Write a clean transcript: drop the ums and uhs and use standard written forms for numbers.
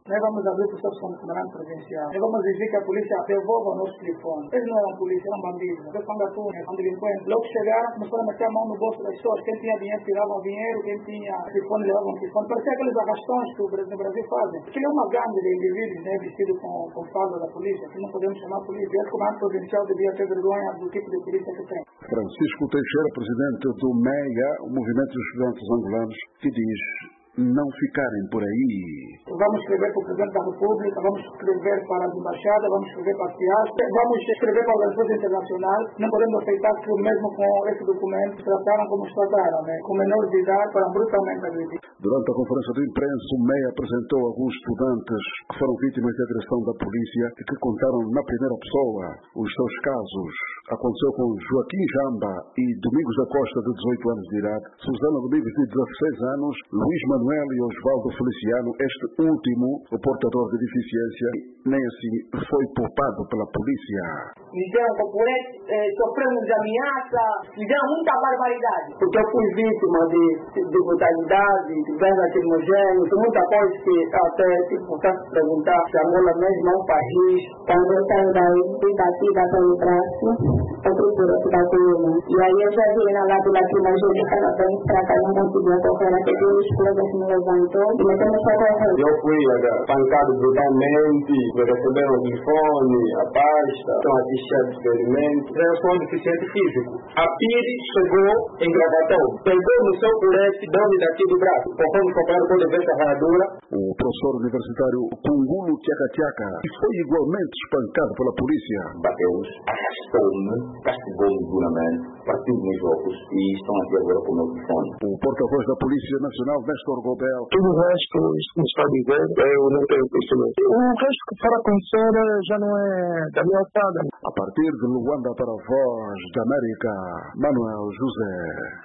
Nós vamos abrir processo como comandante provincial. Nós vamos exigir que a polícia devolva o nosso telefone. Eles não eram polícia, eram bandidos. Eles são gatunos, são delinquentes. Logo chegaram, começaram a meter a mão no bolso das pessoas. Quem tinha dinheiro tirava dinheiro, quem tinha telefone levava um telefone. Parecia aqueles arrastões que no Brasil fazem. Aquilo é uma gangue de indivíduos, né, vestidos com farda da polícia, que não podemos chamar polícia. Esse comandante provincial devia ter vergonha do tipo de polícia que tem. Francisco Teixeira, presidente do MEIA, o Movimento dos Estudantes Angolanos, que diz não ficarem por aí. Vamos escrever para o Presidente da República, vamos escrever para as embaixadas, vamos escrever para a FIASP, vamos escrever para organizações internacionais. Não podemos aceitar que mesmo com esse documento trataram como os trataram, né? Com menores de idade, foram brutalmente agredidos. Durante a conferência de imprensa, o MEIA apresentou alguns estudantes que foram vítimas de agressão da polícia e que contaram na primeira pessoa os seus casos. Aconteceu com Joaquim Jamba e Domingos da Costa, de 18 anos de idade, Susana Domingos, de 16 anos, Luís Manuel e Osvaldo Feliciano, este último, o portador de deficiência, nem assim foi poupado pela polícia. Fizeram componente, sofremos de ameaça, fizeram muita barbaridade. Porque eu fui vítima de brutalidade, de gás lacrimogêneo, de muita coisa que até posso perguntar se Angola mesmo é um país. Quando eu saio daí, fui batida pelo braço, eu procuro da coluna. E aí eu já vi na lado lacrimogêneo que ela bem fraca, não conseguia correr, até que os colegas me levantou e metemos a correr. Eu fui pancado brutalmente, receberam o telefone, a pasta, estão a ficha de experimento. Eu sou um deficiente físico. A Pires chegou em Gravatão, pegou no seu colete, deu-me daqui do braço. Conforme os companheiros podem ver essa raiadura. O professor universitário Kungulo Tchaka que foi igualmente espancado pela polícia. Bateu-os, arrastou-me, castigou-me duramente, partiu meus óculos e estão aqui agora com o meu telefone. O porta-voz da Polícia Nacional, Néstor Gobel. Tudo o resto, isso que me está a dizer, eu não tenho conhecimento. O resto que for acontecer já não é da minha alçada. A partir de Luanda para a Voz da América, Manuel José.